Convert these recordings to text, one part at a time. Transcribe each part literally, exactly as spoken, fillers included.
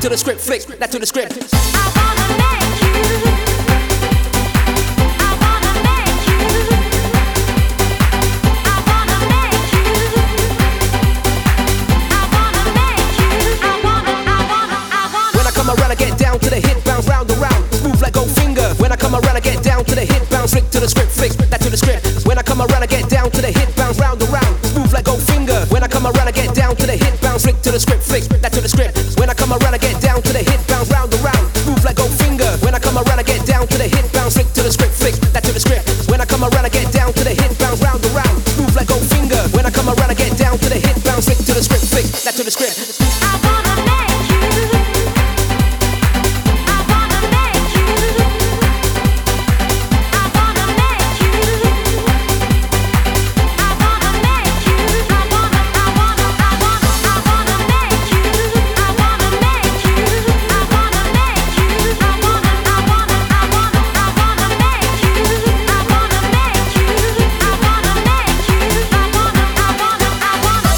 to the script, flick that to the script. I wanna make you. I wanna make you. I wanna make you. I wanna make you. I wanna, I wanna, I wanna. When I come around, I get down to the hit, bounce round and round, smooth like Goldfinger. When I come around, I get down to the hit, bounce flick to the script, flick that to the script. When I come around, I get down to the hit, bounce round and round, smooth like Goldfinger. When I come around, I get down to the hit, bounce flick to the script, flick that to the script. When I come around, I get down to the hit, bounce round and round, smooth like Goldfinger. When I come around, I get down to the hit, bounce flick to the script, flick that to the script. When I come around, I get down to the hit, bounce round and round, smooth like Goldfinger. When I come around, I get down to the hit, bounce flick to the script, flick that to the script. I wanna make you. I wanna make you. I wanna make you. I wanna make you. I wanna, I wanna, I wanna, I wanna make you. I wanna make you. I wanna make you. I wanna, I wanna, I wanna, I wanna make you. I wanna make you. I wanna make you. I wanna, I wanna, I wanna.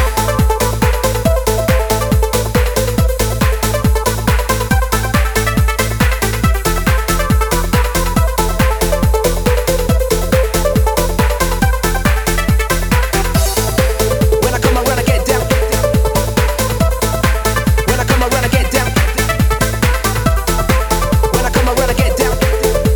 When I come around, I get down. When I come around, I get down. When I come around, I get down.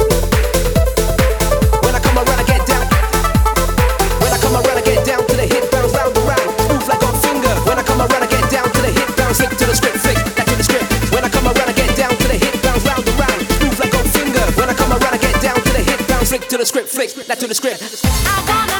When I come around, I get down. When I come around, I get down to the hit, bounce round and round, smooth like Goldfinger. When I come around, I get down to the hit, bounce flick to the script, flick that to the script. When I come around, I get down to the hit, bounce round and round, smooth like Goldfinger. When I come around, I get down to the hit, bounce flick to the script, flick that to the script. I wanna